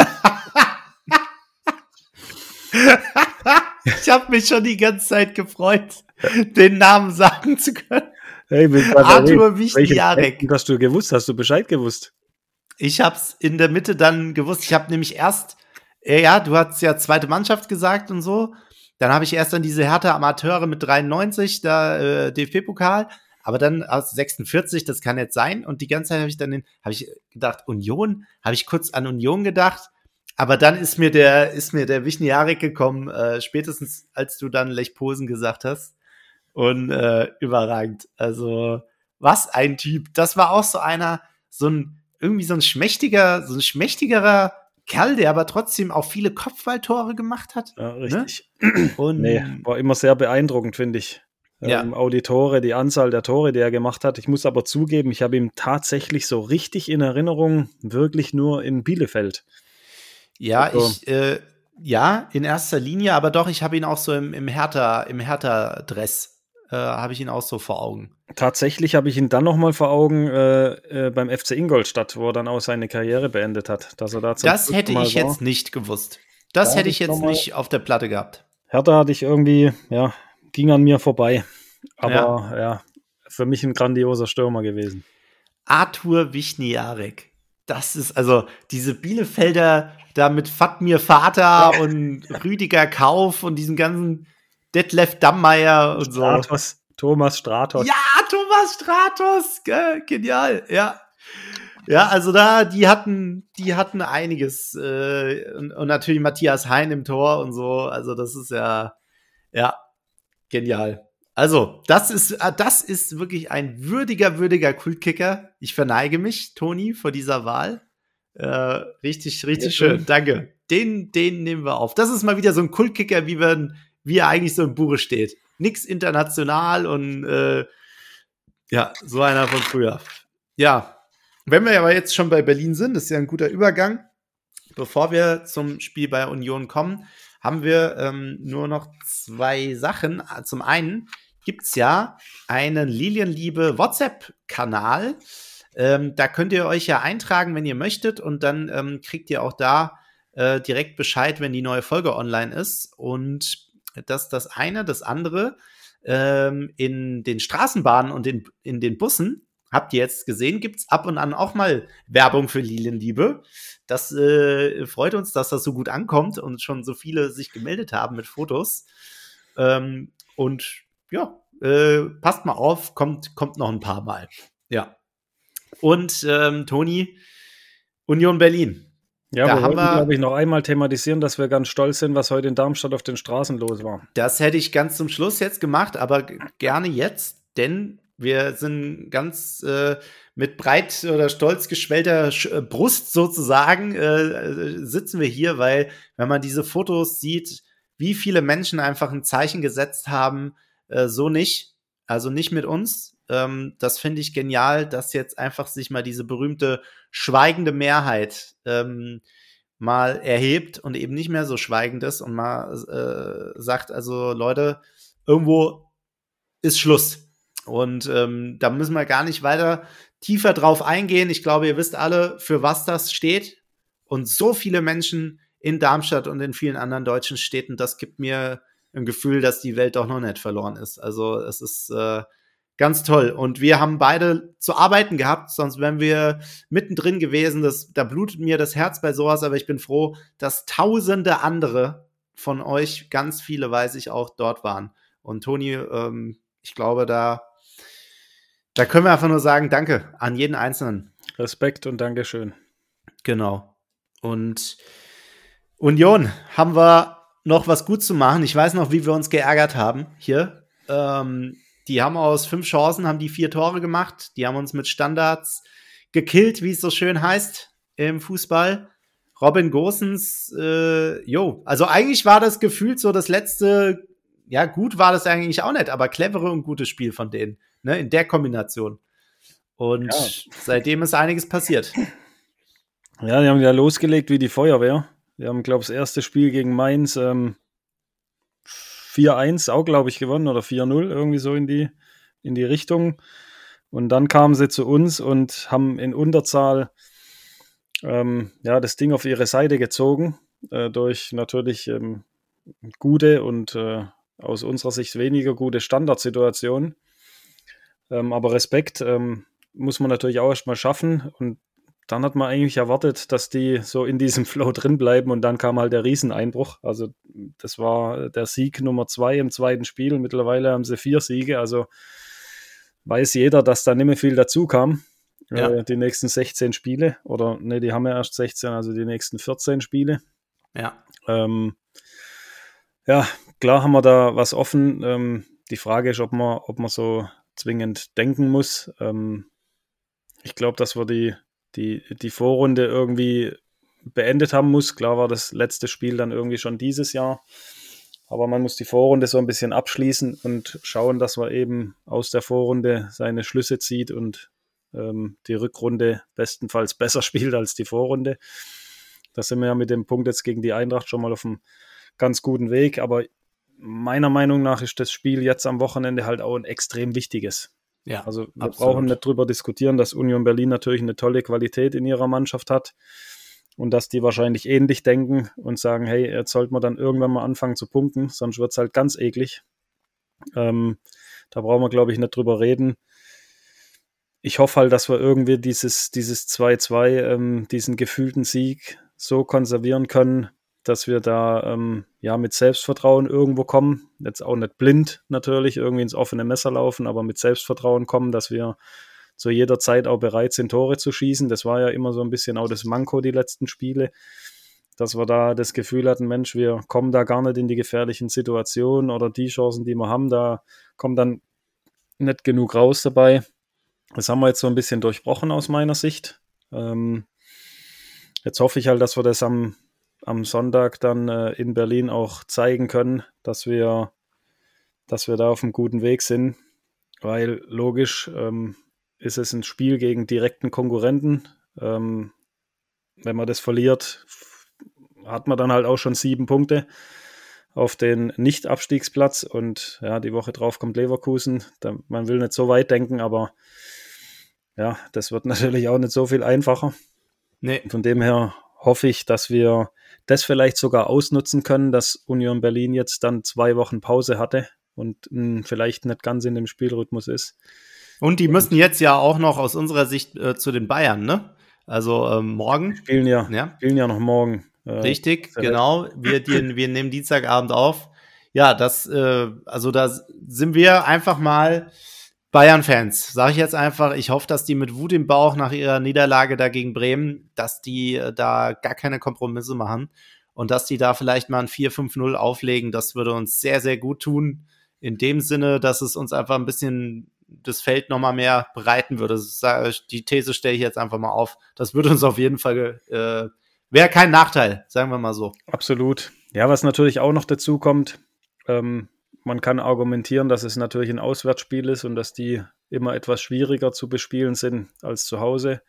Ich habe mich schon die ganze Zeit gefreut, den Namen sagen zu können. Hey, Arthur Wichniarek. Hast du gewusst? Hast du Bescheid gewusst? Ich hab's in der Mitte dann gewusst. Ich habe nämlich erst, äh, ja, du hast ja zweite Mannschaft gesagt und so. Dann habe ich erst dann diese Hertha Amateure mit dreiundneunzig, da äh, D F B-Pokal. Aber dann aus sechsundvierzig, das kann jetzt sein. Und die ganze Zeit habe ich dann, habe ich gedacht, Union, habe ich kurz an Union gedacht. Aber dann ist mir der, ist mir der Wichniarek gekommen, äh, spätestens als du dann Lech Posen gesagt hast. Und äh, überragend. Also, was ein Typ. Das war auch so einer, so ein, irgendwie so ein schmächtiger, so ein schmächtigerer Kerl, der aber trotzdem auch viele Kopfballtore gemacht hat. Ja, richtig. Ne? Und nee, war immer sehr beeindruckend, finde ich. Ja. Ähm, auch die Tore, die Anzahl der Tore, die er gemacht hat. Ich muss aber zugeben, ich habe ihn tatsächlich so richtig in Erinnerung, wirklich nur in Bielefeld. Ja, Also, ich, äh, ja, in erster Linie, aber doch, ich habe ihn auch so im, im Hertha, im Hertha-Dress, äh, habe ich ihn auch so vor Augen. Tatsächlich habe ich ihn dann nochmal vor Augen äh, äh, beim F C Ingolstadt, wo er dann auch seine Karriere beendet hat. Dass er da zum Das Schluss hätte mal ich war. jetzt nicht gewusst. Das Da hätte hab ich ich jetzt noch mal- nicht auf der Platte gehabt. Hertha hatte ich irgendwie, ja, ging an mir vorbei. Aber Ja. ja, für mich ein grandioser Stürmer gewesen. Arthur Wichniarek. Das ist also diese Bielefelder da mit Fatmir Vater und Rüdiger Kauf und diesen ganzen Detlef Dammeier und so. Stratos, Thomas Stratos. Ja, Thomas Stratos, ge- genial, ja. Ja, also da, die hatten, die hatten einiges. Äh, und, und natürlich Matthias Hein im Tor und so. Also, das ist ja, ja, genial. Also, das ist, äh, das ist wirklich ein würdiger, würdiger Kultkicker. Ich verneige mich, Toni, vor dieser Wahl. Äh, richtig, richtig Ja, schön. Danke. Den, den nehmen wir auf. Das ist mal wieder so ein Kultkicker, wie, wir, wie er eigentlich so im Buche steht. Nix international und äh, ja, so einer von früher. Ja, wenn wir aber jetzt schon bei Berlin sind, das ist ja ein guter Übergang. Bevor wir zum Spiel bei Union kommen, haben wir ähm, nur noch zwei Sachen. Zum einen gibt's ja einen Lilienliebe WhatsApp-Kanal. Ähm, da könnt ihr euch ja eintragen, wenn ihr möchtet, und dann ähm, kriegt ihr auch da äh, direkt Bescheid, wenn die neue Folge online ist. Und das ist das eine. Das andere, ähm, in den Straßenbahnen und in, in den Bussen, habt ihr jetzt gesehen, gibt's ab und an auch mal Werbung für Lilienliebe. Das äh, freut uns, dass das so gut ankommt und schon so viele sich gemeldet haben mit Fotos. Ähm, und ja, äh, passt mal auf, kommt, kommt noch ein paar Mal. Ja. Und ähm, Toni, Union Berlin. Ja, Da wir haben wollten, wir- glaube ich, noch einmal thematisieren, dass wir ganz stolz sind, was heute in Darmstadt auf den Straßen los war. Das hätte ich ganz zum Schluss jetzt gemacht, aber g- gerne jetzt, denn wir sind ganz äh, mit breit oder stolz geschwellter Sch- äh, Brust sozusagen äh, äh, sitzen wir hier, weil wenn man diese Fotos sieht, wie viele Menschen einfach ein Zeichen gesetzt haben, äh, so nicht, also nicht mit uns. Ähm, das finde ich genial, dass jetzt einfach sich mal diese berühmte schweigende Mehrheit ähm, mal erhebt und eben nicht mehr so schweigend ist und mal äh, sagt, also Leute, irgendwo ist Schluss. Und ähm, da müssen wir gar nicht weiter tiefer drauf eingehen. Ich glaube, ihr wisst alle, für was das steht. Und so viele Menschen in Darmstadt und in vielen anderen deutschen Städten, das gibt mir ein Gefühl, dass die Welt doch noch nicht verloren ist. Also es ist äh, ganz toll. Und wir haben beide zu arbeiten gehabt, sonst wären wir mittendrin gewesen. Das, da blutet mir das Herz bei sowas, aber ich bin froh, dass tausende andere von euch, ganz viele weiß ich auch, dort waren. Und Toni, ähm, ich glaube, da, da können wir einfach nur sagen, danke an jeden Einzelnen. Respekt und Dankeschön. Genau. Und Union, haben wir noch was gut zu machen. Ich weiß noch, wie wir uns geärgert haben hier. Ähm, die haben aus fünf Chancen, haben die vier Tore gemacht. Die haben uns mit Standards gekillt, wie es so schön heißt im Fußball. Robin Gosens, äh, jo, also eigentlich war das gefühlt so das letzte, ja gut war das eigentlich auch nicht, aber clevere und gutes Spiel von denen, ne, in der Kombination. Und Ja. seitdem ist einiges passiert. Ja, die haben ja losgelegt wie die Feuerwehr. Die haben, glaube ich, das erste Spiel gegen Mainz ähm, vier eins auch, glaube ich, gewonnen oder vier null, irgendwie so in die, in die Richtung. Und dann kamen sie zu uns und haben in Unterzahl ähm, ja, das Ding auf ihre Seite gezogen, äh, durch natürlich ähm, gute und äh, aus unserer Sicht weniger gute Standardsituationen. Ähm, aber Respekt ähm, muss man natürlich auch erstmal schaffen. Und dann hat man eigentlich erwartet, dass die so in diesem Flow drin bleiben und dann kam halt der Rieseneinbruch. Also das war der Sieg Nummer zwei im zweiten Spiel. Mittlerweile haben sie vier Siege, also weiß jeder, dass da nicht mehr viel dazu kam. Ja. Äh, die nächsten sechzehn Spiele oder ne, die haben ja erst sechzehn, also die nächsten vierzehn Spiele. Ja. Ähm, ja, klar haben wir da was offen. Ähm, die Frage ist, ob man, ob man so zwingend denken muss. Ähm, ich glaube, dass wir die, die, die Vorrunde irgendwie beendet haben muss. Klar war das letzte Spiel dann irgendwie schon dieses Jahr. Aber man muss die Vorrunde so ein bisschen abschließen und schauen, dass man eben aus der Vorrunde seine Schlüsse zieht und ähm, die Rückrunde bestenfalls besser spielt als die Vorrunde. Da sind wir ja mit dem Punkt jetzt gegen die Eintracht schon mal auf einem ganz guten Weg. Aber meiner Meinung nach ist das Spiel jetzt am Wochenende halt auch ein extrem wichtiges. Ja, also wir absolut. brauchen nicht drüber diskutieren, dass Union Berlin natürlich eine tolle Qualität in ihrer Mannschaft hat und dass die wahrscheinlich ähnlich denken und sagen, hey, jetzt sollte man dann irgendwann mal anfangen zu punkten, sonst wird es halt ganz eklig. Ähm, da brauchen wir, glaube ich, nicht drüber reden. Ich hoffe halt, dass wir irgendwie dieses, dieses zwei zwei, ähm, diesen gefühlten Sieg so konservieren können, dass wir da ähm, ja mit Selbstvertrauen irgendwo kommen. Jetzt auch nicht blind natürlich irgendwie ins offene Messer laufen, aber mit Selbstvertrauen kommen, dass wir zu jeder Zeit auch bereit sind, Tore zu schießen. Das war ja immer so ein bisschen auch das Manko die letzten Spiele, dass wir da das Gefühl hatten, Mensch, wir kommen da gar nicht in die gefährlichen Situationen oder die Chancen, die wir haben, da kommt dann nicht genug raus dabei. Das haben wir jetzt so ein bisschen durchbrochen aus meiner Sicht. Ähm, jetzt hoffe ich halt, dass wir das am am Sonntag dann äh, in Berlin auch zeigen können, dass wir, dass wir da auf einem guten Weg sind, weil logisch ähm, ist es ein Spiel gegen direkten Konkurrenten. Ähm, wenn man das verliert, hat man dann halt auch schon sieben Punkte auf den Nicht-Abstiegsplatz und ja, die Woche drauf kommt Leverkusen. Da, man will nicht so weit denken, aber ja, das wird natürlich auch nicht so viel einfacher. Nee. Von dem her hoffe ich, dass wir das vielleicht sogar ausnutzen können, dass Union Berlin jetzt dann zwei Wochen Pause hatte und mh, vielleicht nicht ganz in dem Spielrhythmus ist. Und die müssen jetzt ja auch noch aus unserer Sicht äh, zu den Bayern, ne? Also ähm, morgen. Die spielen ja, ja, spielen ja noch morgen. Äh, Richtig, genau. Wir, die, wir nehmen Dienstagabend auf. Ja, das, äh, also da sind wir einfach mal Bayern-Fans, sage ich jetzt einfach. Ich hoffe, dass die mit Wut im Bauch nach ihrer Niederlage da gegen Bremen, dass die äh, da gar keine Kompromisse machen und dass die da vielleicht mal ein vier fünf null auflegen. Das würde uns sehr, sehr gut tun. In dem Sinne, dass es uns einfach ein bisschen das Feld nochmal mehr bereiten würde. Die These stelle ich jetzt einfach mal auf. Das würde uns auf jeden Fall, äh, wäre kein Nachteil, sagen wir mal so. Absolut. Ja, was natürlich auch noch dazu kommt, ähm, man kann argumentieren, dass es natürlich ein Auswärtsspiel ist und dass die immer etwas schwieriger zu bespielen sind als zu Hause.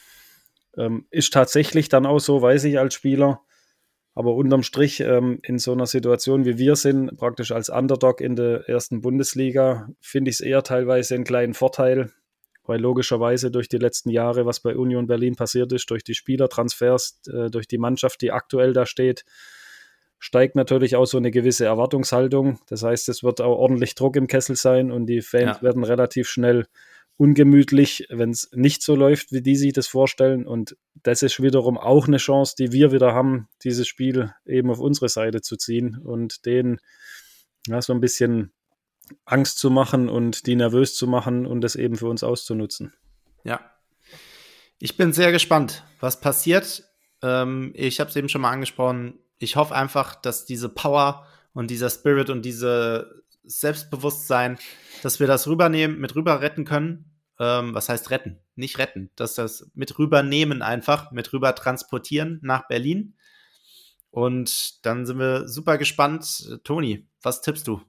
Ähm, ist tatsächlich dann auch so, weiß ich als Spieler. Aber unterm Strich ähm, in so einer Situation, wie wir sind, praktisch als Underdog in der ersten Bundesliga, finde ich es eher teilweise einen kleinen Vorteil, weil logischerweise durch die letzten Jahre, was bei Union Berlin passiert ist, durch die Spielertransfers, äh, durch die Mannschaft, die aktuell da steht, steigt natürlich auch so eine gewisse Erwartungshaltung. Das heißt, es wird auch ordentlich Druck im Kessel sein und die Fans ja. werden relativ schnell ungemütlich, wenn es nicht so läuft, wie die sich das vorstellen. Und das ist wiederum auch eine Chance, die wir wieder haben, dieses Spiel eben auf unsere Seite zu ziehen und denen ja, so ein bisschen Angst zu machen und die nervös zu machen und das eben für uns auszunutzen. Ja. Ich bin sehr gespannt, was passiert. Ähm, ich habe es eben schon mal angesprochen. Ich hoffe einfach, dass diese Power und dieser Spirit und diese Selbstbewusstsein, dass wir das rübernehmen, mit rüber retten können. Ähm, was heißt retten? Nicht retten. Dass das mit rübernehmen einfach, mit rüber transportieren nach Berlin. Und dann sind wir super gespannt. Toni, was tippst du?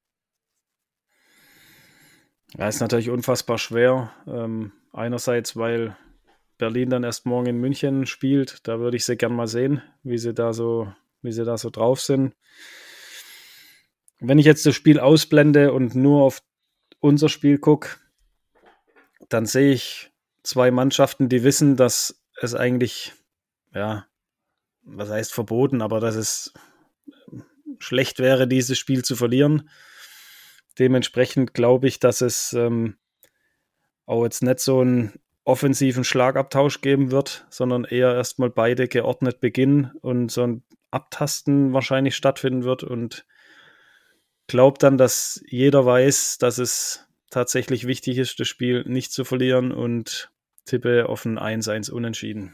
Ja, ist natürlich unfassbar schwer. Ähm, einerseits, weil Berlin dann erst morgen in München spielt. Da würde ich sie gern mal sehen, wie sie da so, wie sie da so drauf sind. Wenn ich jetzt das Spiel ausblende und nur auf unser Spiel gucke, dann sehe ich zwei Mannschaften, die wissen, dass es eigentlich, ja, was heißt verboten, aber dass es schlecht wäre, dieses Spiel zu verlieren. Dementsprechend glaube ich, dass es ähm, auch jetzt nicht so ein offensiven Schlagabtausch geben wird, sondern eher erstmal beide geordnet beginnen und so ein Abtasten wahrscheinlich stattfinden wird und glaube dann, dass jeder weiß, dass es tatsächlich wichtig ist, das Spiel nicht zu verlieren und tippe auf ein eins eins Unentschieden.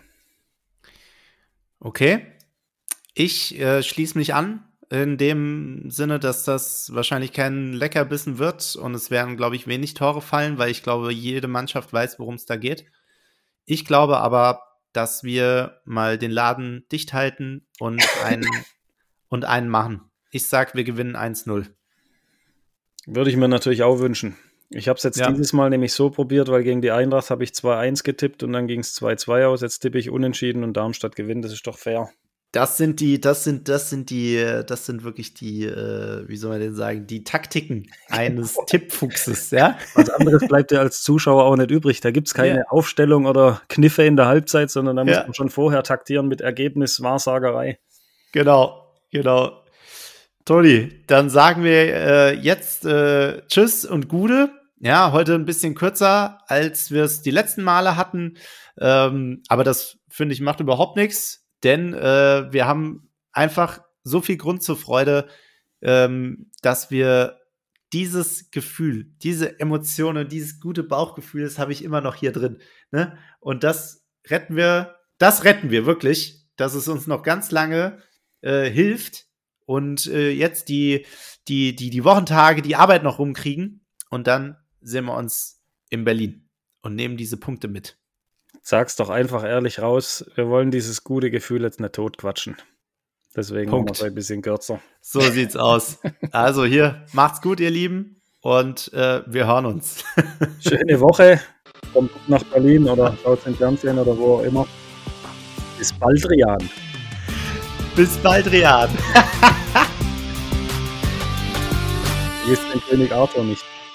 Okay. Ich äh, schließe mich an, in dem Sinne, dass das wahrscheinlich kein Leckerbissen wird und es werden, glaube ich, wenig Tore fallen, weil ich glaube, jede Mannschaft weiß, worum es da geht. Ich glaube aber, dass wir mal den Laden dicht halten und einen, und einen machen. Ich sag, wir gewinnen eins null. Würde ich mir natürlich auch wünschen. Ich habe es jetzt ja. dieses Mal nämlich so probiert, weil gegen die Eintracht habe ich zwei eins getippt und dann ging es zwei zwei aus. Jetzt tippe ich unentschieden und Darmstadt gewinnt. Das ist doch fair. Das sind die, das sind, das sind die, das sind wirklich die, äh, wie soll man denn sagen, die Taktiken eines Tippfuchses, ja? Was anderes bleibt ja als Zuschauer auch nicht übrig. Da gibt es keine ja. Aufstellung oder Kniffe in der Halbzeit, sondern da muss ja. man schon vorher taktieren mit Ergebnis, Wahrsagerei. Genau, genau. Toni, dann sagen wir äh, jetzt äh, Tschüss und Gude. Ja, heute ein bisschen kürzer, als wir es die letzten Male hatten. Ähm, aber das, finde ich, macht überhaupt nichts. Denn äh, wir haben einfach so viel Grund zur Freude, ähm, dass wir dieses Gefühl, diese Emotionen, dieses gute Bauchgefühl, das habe ich immer noch hier drin. Ne? Und das retten wir, das retten wir wirklich, dass es uns noch ganz lange äh, hilft und äh, jetzt die, die, die, die Wochentage, die Arbeit noch rumkriegen und dann sehen wir uns in Berlin und nehmen diese Punkte mit. Sag's doch einfach ehrlich raus, wir wollen dieses gute Gefühl jetzt nicht totquatschen. Deswegen Punkt. Machen wir es ein bisschen kürzer. So sieht's aus. Also hier, macht's gut, ihr Lieben, und äh, wir hören uns. Schöne Woche, kommt nach Berlin oder schaut im Fernsehen oder wo auch immer. Bis bald, Rian. Bis bald, Rian. Hier ist den König Arthur nicht.